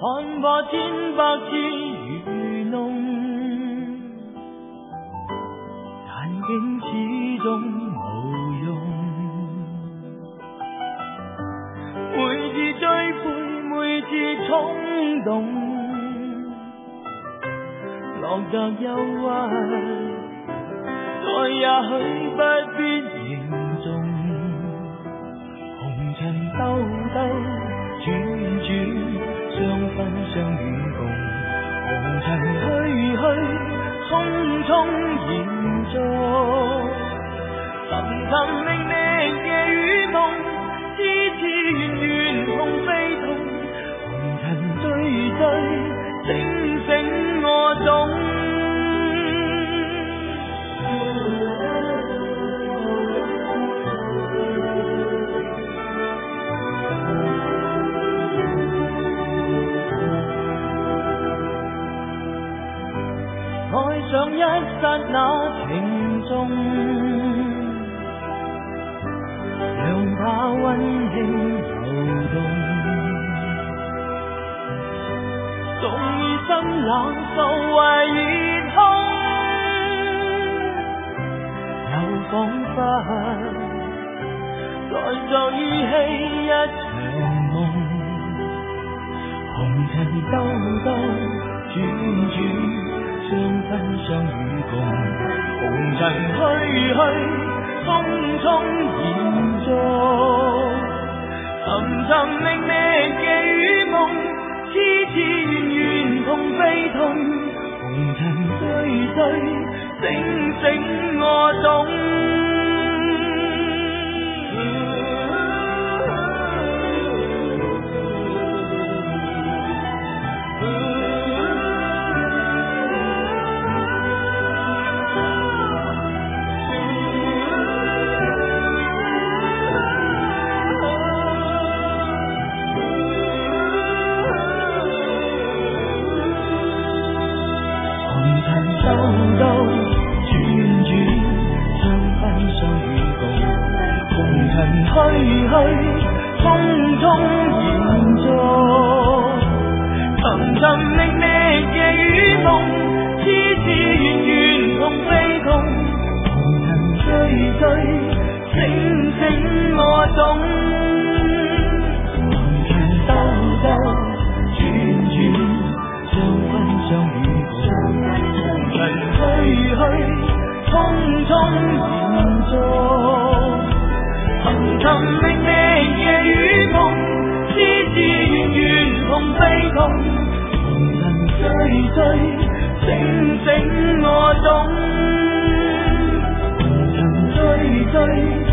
看破千百次愚弄，但竟始终无用。每次追悔，每次冲动，落得忧郁，再也许不必凝重。红尘兜兜转转，相分相与共。红尘去去，匆匆延续。寻寻觅觅夜与梦，痴痴怨怨痛非痛。红尘追追，醒醒我懂。爱上一刹那情重，让它温馨流动。纵已心冷，受为熱空，又彷彿在昨依稀一場夢。紅塵兜兜轉轉，相分相與共。紅塵去去，匆匆延續。尋尋覓覓夜與夢，痴痴怨怨痛非痛。紅塵追追，醒醒我懂。兜兜轉轉，相分相與共。紅塵去去，匆匆延續。尋尋覓覓夜與夢，痴痴怨怨痛非痛。紅塵追追，醒醒我懂。紅塵兜兜轉轉，相分相與共。去去，匆匆延續。尋尋覓覓夜與夢，痴痴怨怨痛非痛。紅塵追追，醒醒我懂。紅塵追追。